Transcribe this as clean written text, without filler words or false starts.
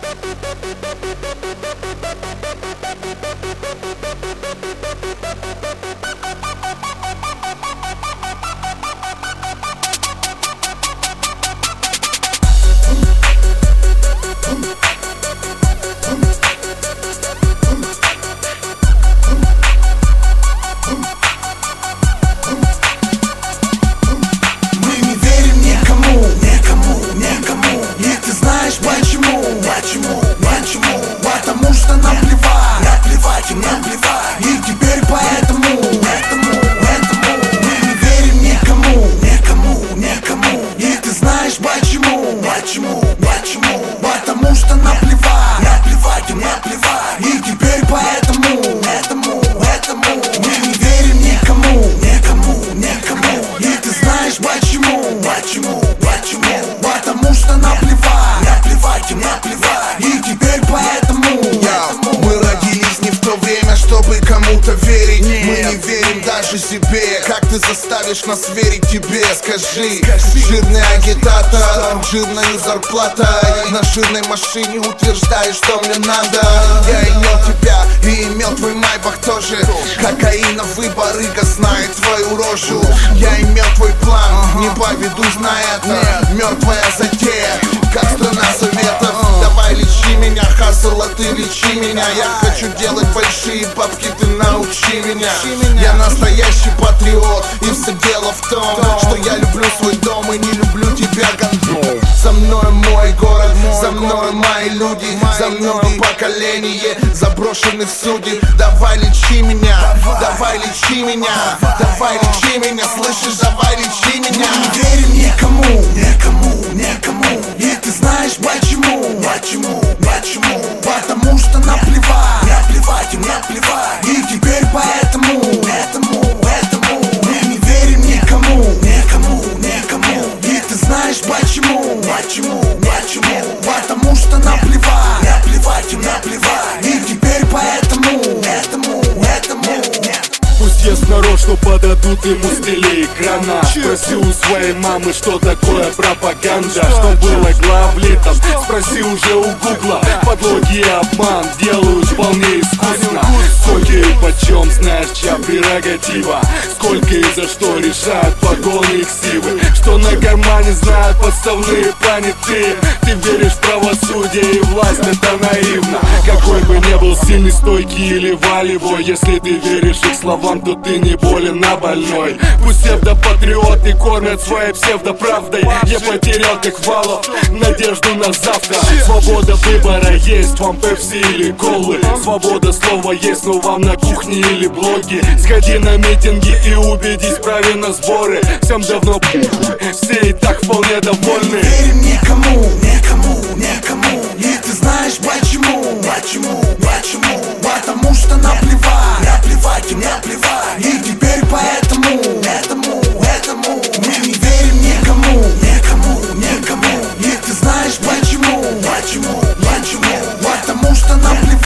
Потому что наплевать им, наплевать. И теперь поэтому мы не верим никому. И ты знаешь почему? Потому что наплевать им, наплевать. И теперь поэтому мы не верим никому. И ты знаешь почему? Потому что наплевать им, наплевать. И теперь поэтому мы родились не в то время, чтобы кому-то верить. Мы не верим даже себе. Как ты заставишь нас верить тебе? Скажи, жирный агитатор, жирной зарплатой, на жирной машине утверждаешь, что мне надо. Я имел тебя и имел твой майбах тоже. Кокаиновый барыга знает твою рожу. Я имел твой план, не поведу на это. Мертвая затея, как страна советов. Давай лечи меня, хасла, ты лечи меня. Я хочу делать большие бабки, ты научи меня. Я настоящий патриот, и все дело в том, что я люблю свой дом и не люблю тебя, гандон. За мной мой город, за мной мои люди, за мной поколение заброшенных судеб. Давай лечи меня, давай лечи меня, давай лечи меня, слышишь, давай лечи меня. Мы не верим никому. И ты знаешь почему? Потому что наплевать им, наплевать. И теперь поэтому мы не верим никому. И ты знаешь почему? Потому что наплевать им, наплевать. И теперь поэтому Пусть ест народ, что подадут ему с телеэкрана. Спроси у своей мамы, что такое пропаганда. Что было главлитом, спроси уже у гугла. Подлоги и обман делают вполне искусно. Сколько и почем, знаешь, чья прерогатива. Сколько и за что решают погоны их силы. Что на кармане знают подставные понятые. Ты веришь в правосудие и власть, это наивно. Какой бы ни был сильный, стойкий или волевой, если ты веришь их словам, то ты не болен, а больной. Пусть псевдопатриоты кормят своей псевдоправдой. Я потерял, как Валов, надежду на завтра. Свобода выбора есть, вам пепси или колы. Свобода слова есть, но вам на кухне или блоге. Сходи на митинги и убедись, праве на сборы. Всем давно все и так вполне довольны. Верим никому. И ты знаешь почему? Потому что наплевать им, наплевать. И